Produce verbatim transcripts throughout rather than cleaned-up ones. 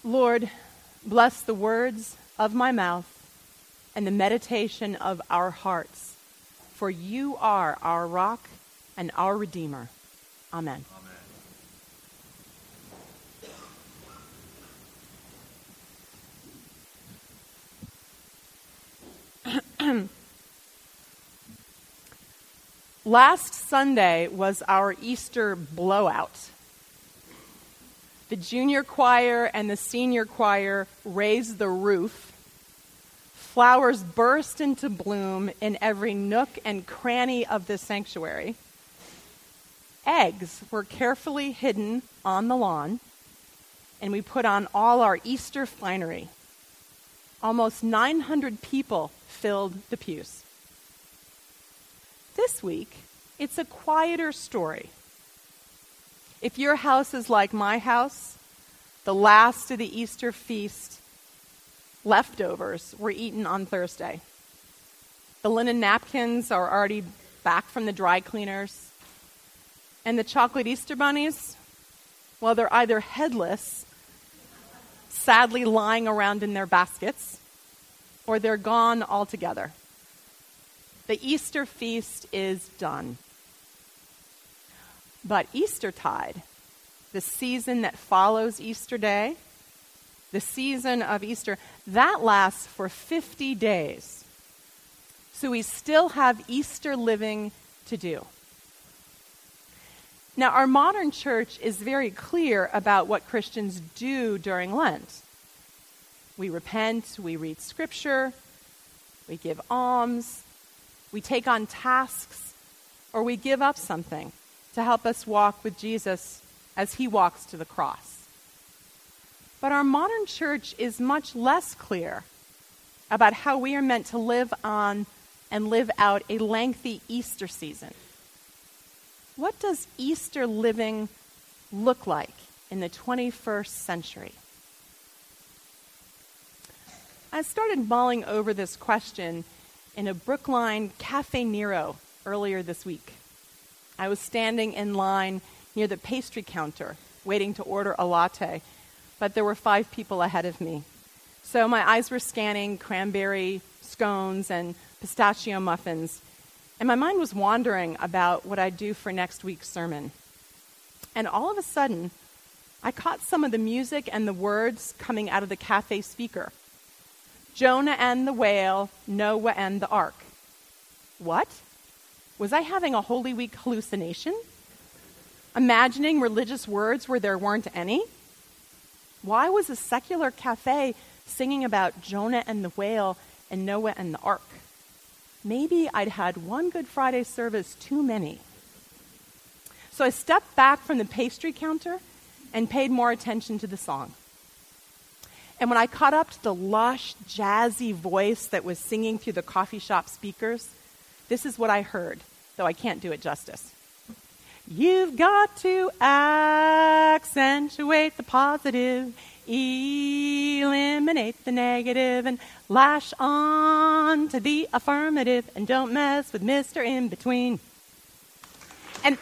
Lord, bless the words of my mouth and the meditation of our hearts, for you are our rock and our Redeemer. Amen. Amen. Last Sunday was our Easter blowout. The junior choir and the senior choir raised the roof. Flowers burst into bloom in every nook and cranny of the sanctuary. Eggs were carefully hidden on the lawn, and we put on all our Easter finery. Almost nine hundred people filled the pews. This week, it's a quieter story. If your house is like my house, the last of the Easter feast leftovers were eaten on Thursday. The linen napkins are already back from the dry cleaners. And the chocolate Easter bunnies, well, they're either headless, sadly lying around in their baskets, or they're gone altogether. The Easter feast is done. But Eastertide, the season that follows Easter Day, the season of Easter, that lasts for fifty days. So we still have Easter living to do. Now, our modern church is very clear about what Christians do during Lent. We repent, we read scripture, we give alms, we take on tasks, or we give up something to help us walk with Jesus as he walks to the cross. But our modern church is much less clear about how we are meant to live on and live out a lengthy Easter season. What does Easter living look like in the twenty-first century? I started mulling over this question in a Brookline Cafe Nero earlier this week. I was standing in line near the pastry counter, waiting to order a latte, but there were five people ahead of me. So my eyes were scanning cranberry scones and pistachio muffins, and my mind was wandering about what I'd do for next week's sermon. And all of a sudden, I caught some of the music and the words coming out of the cafe speaker. Jonah and the whale, Noah and the ark. What? Was I having a Holy Week hallucination? Imagining religious words where there weren't any? Why was a secular cafe singing about Jonah and the whale and Noah and the ark? Maybe I'd had one Good Friday service too many. So I stepped back from the pastry counter and paid more attention to the song. And when I caught up to the lush, jazzy voice that was singing through the coffee shop speakers, this is what I heard, though I can't do it justice. You've got to accentuate the positive, eliminate the negative, and lash on to the affirmative, and don't mess with Mister In Between. And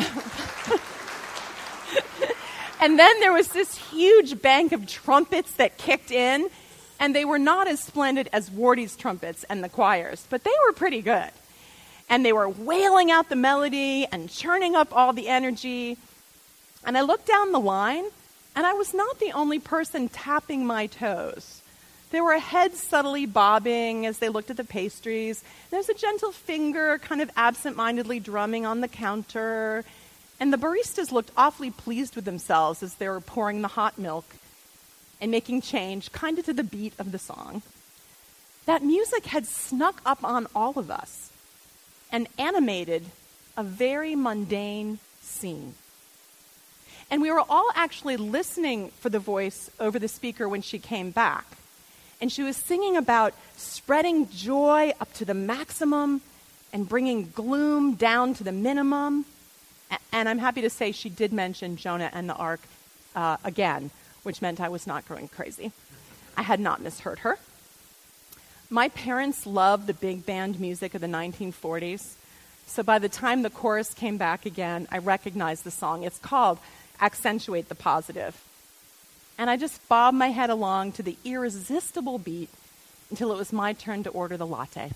And then there was this huge bank of trumpets that kicked in, and they were not as splendid as Wardy's trumpets and the choirs, but they were pretty good. And they were wailing out the melody and churning up all the energy. And I looked down the line, and I was not the only person tapping my toes. There were heads subtly bobbing as they looked at the pastries. There's a gentle finger kind of absent-mindedly drumming on the counter. And the baristas looked awfully pleased with themselves as they were pouring the hot milk and making change kind of to the beat of the song. That music had snuck up on all of us and animated a very mundane scene. And we were all actually listening for the voice over the speaker when she came back. And she was singing about spreading joy up to the maximum and bringing gloom down to the minimum. And I'm happy to say she did mention Jonah and the ark uh, again, which meant I was not going crazy. I had not misheard her. My parents loved the big band music of the nineteen forties. So by the time the chorus came back again, I recognized the song. It's called Accentuate the Positive. And I just bobbed my head along to the irresistible beat until it was my turn to order the latte.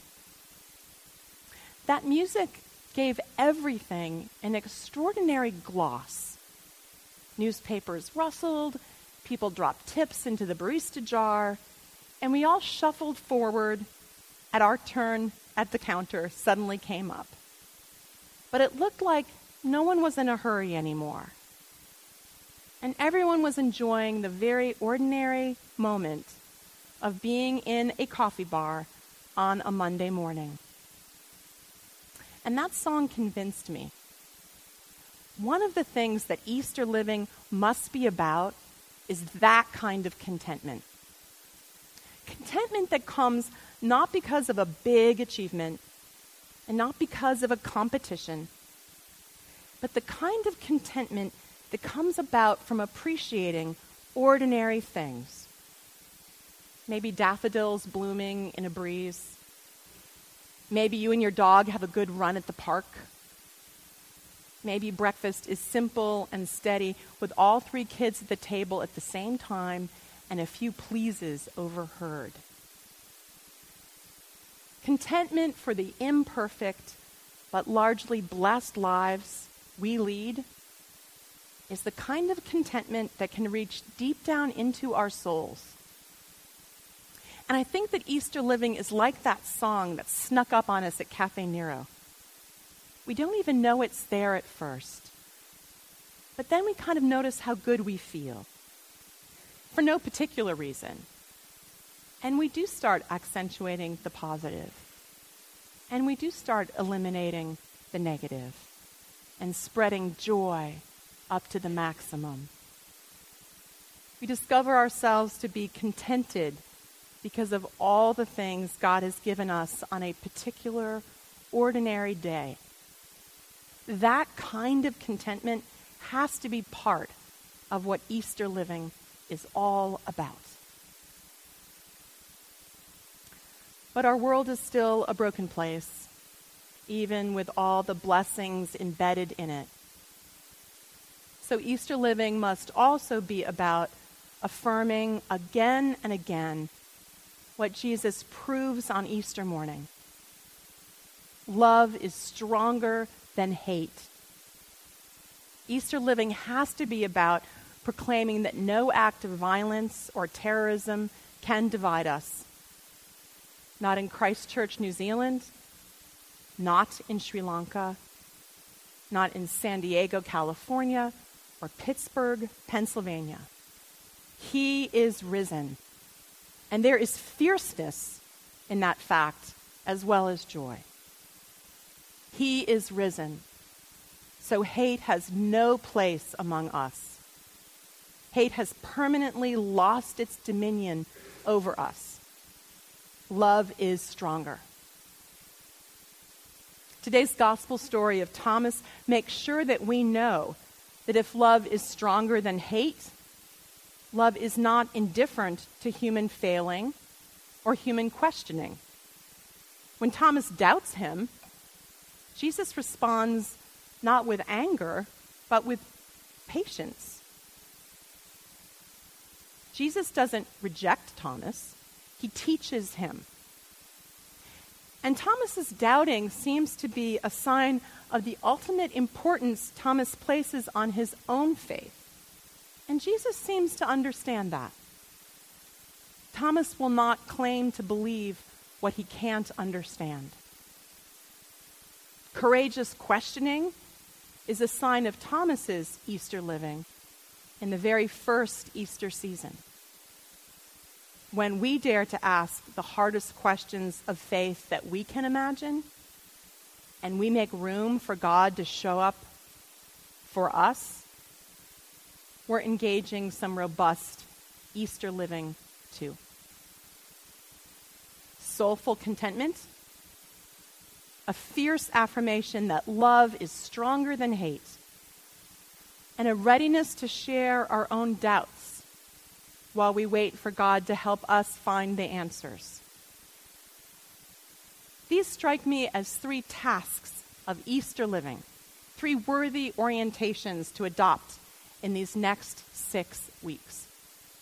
That music gave everything an extraordinary gloss. Newspapers rustled, people dropped tips into the barista jar, and we all shuffled forward at our turn at the counter suddenly came up. But it looked like no one was in a hurry anymore. And everyone was enjoying the very ordinary moment of being in a coffee bar on a Monday morning. And that song convinced me. One of the things that Easter living must be about is that kind of contentment. Contentment that comes not because of a big achievement and not because of a competition, but the kind of contentment that comes about from appreciating ordinary things. Maybe daffodils blooming in a breeze. Maybe you and your dog have a good run at the park. Maybe breakfast is simple and steady with all three kids at the table at the same time and a few pleases overheard. Contentment for the imperfect but largely blessed lives we lead is the kind of contentment that can reach deep down into our souls. And I think that Easter living is like that song that snuck up on us at Cafe Nero. We don't even know it's there at first. But then we kind of notice how good we feel, for no particular reason. And we do start accentuating the positive. And we do start eliminating the negative and spreading joy up to the maximum. We discover ourselves to be contented because of all the things God has given us on a particular, ordinary day. That kind of contentment has to be part of what Easter living is all about. But our world is still a broken place, even with all the blessings embedded in it. So Easter living must also be about affirming again and again what Jesus proves on Easter morning. Love is stronger than hate. Easter living has to be about proclaiming that no act of violence or terrorism can divide us. Not in Christchurch, New Zealand, not in Sri Lanka, not in San Diego, California, or Pittsburgh, Pennsylvania. He is risen. And there is fierceness in that fact as well as joy. He is risen. So hate has no place among us. Hate has permanently lost its dominion over us. Love is stronger. Today's gospel story of Thomas makes sure that we know that if love is stronger than hate, love is not indifferent to human failing or human questioning. When Thomas doubts him, Jesus responds not with anger, but with patience. Jesus doesn't reject Thomas. He teaches him. And Thomas's doubting seems to be a sign of the ultimate importance Thomas places on his own faith. And Jesus seems to understand that. Thomas will not claim to believe what he can't understand. Courageous questioning is a sign of Thomas's Easter living in the very first Easter season. When we dare to ask the hardest questions of faith that we can imagine, and we make room for God to show up for us, we're engaging some robust Easter living too. Soulful contentment, a fierce affirmation that love is stronger than hate, and a readiness to share our own doubts while we wait for God to help us find the answers. These strike me as three tasks of Easter living, three worthy orientations to adopt in these next six weeks.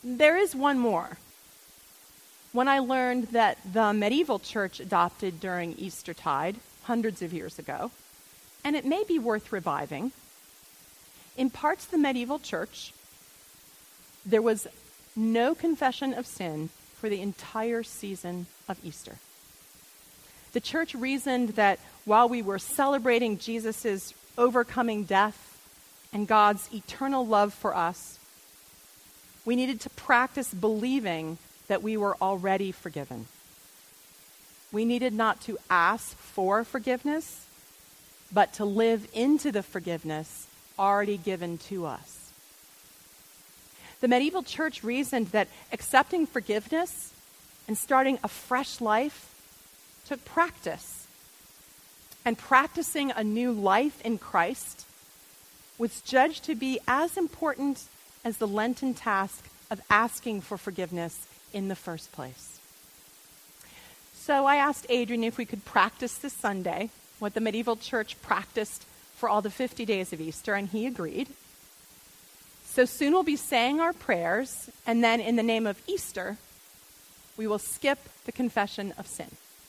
there is one more. When I learned that the medieval church adopted during Eastertide, hundreds of years ago, and it may be worth reviving, in parts of the medieval church, there was no confession of sin for the entire season of Easter. The church reasoned that while we were celebrating Jesus' overcoming death and God's eternal love for us, we needed to practice believing that we were already forgiven. We needed not to ask for forgiveness, but to live into the forgiveness already given to us. The medieval church reasoned that accepting forgiveness and starting a fresh life took practice. And practicing a new life in Christ was judged to be as important as the Lenten task of asking for forgiveness in the first place. So I asked Adrian if we could practice this Sunday what the medieval church practiced for all the fifty days of Easter, and he agreed. So soon we'll be saying our prayers, and then in the name of Easter, we will skip the confession of sin.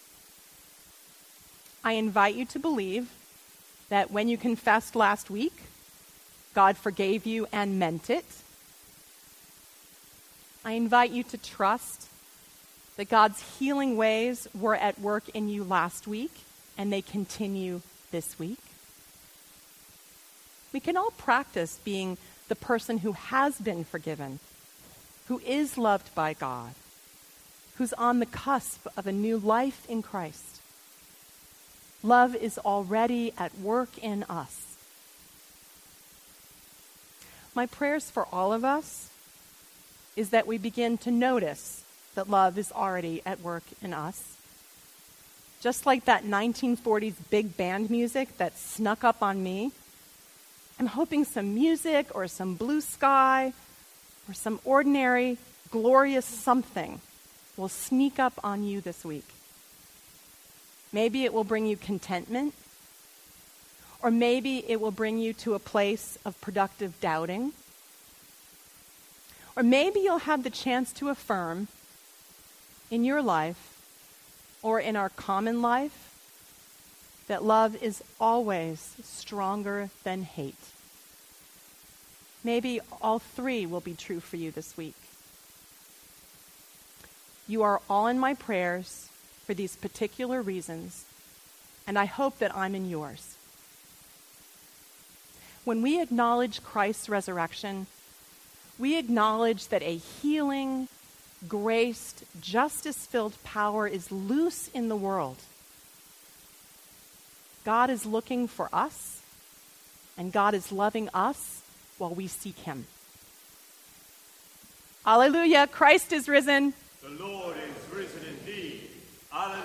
I invite you to believe that when you confessed last week, God forgave you and meant it. I invite you to trust that God's healing ways were at work in you last week, and they continue this week. We can all practice being the person who has been forgiven, who is loved by God, who's on the cusp of a new life in Christ. Love is already at work in us. My prayers for all of us is that we begin to notice that love is already at work in us. Just like that nineteen forties big band music that snuck up on me, I'm hoping some music or some blue sky or some ordinary, glorious something will sneak up on you this week. Maybe it will bring you contentment, or maybe it will bring you to a place of productive doubting, or maybe you'll have the chance to affirm in your life or in our common life that love is always stronger than hate. Maybe all three will be true for you this week. You are all in my prayers for these particular reasons, and I hope that I'm in yours. When we acknowledge Christ's resurrection, we acknowledge that a healing, graced, justice-filled power is loose in the world. God is looking for us, and God is loving us while we seek him. Alleluia, Christ is risen. The Lord is risen indeed. Alleluia.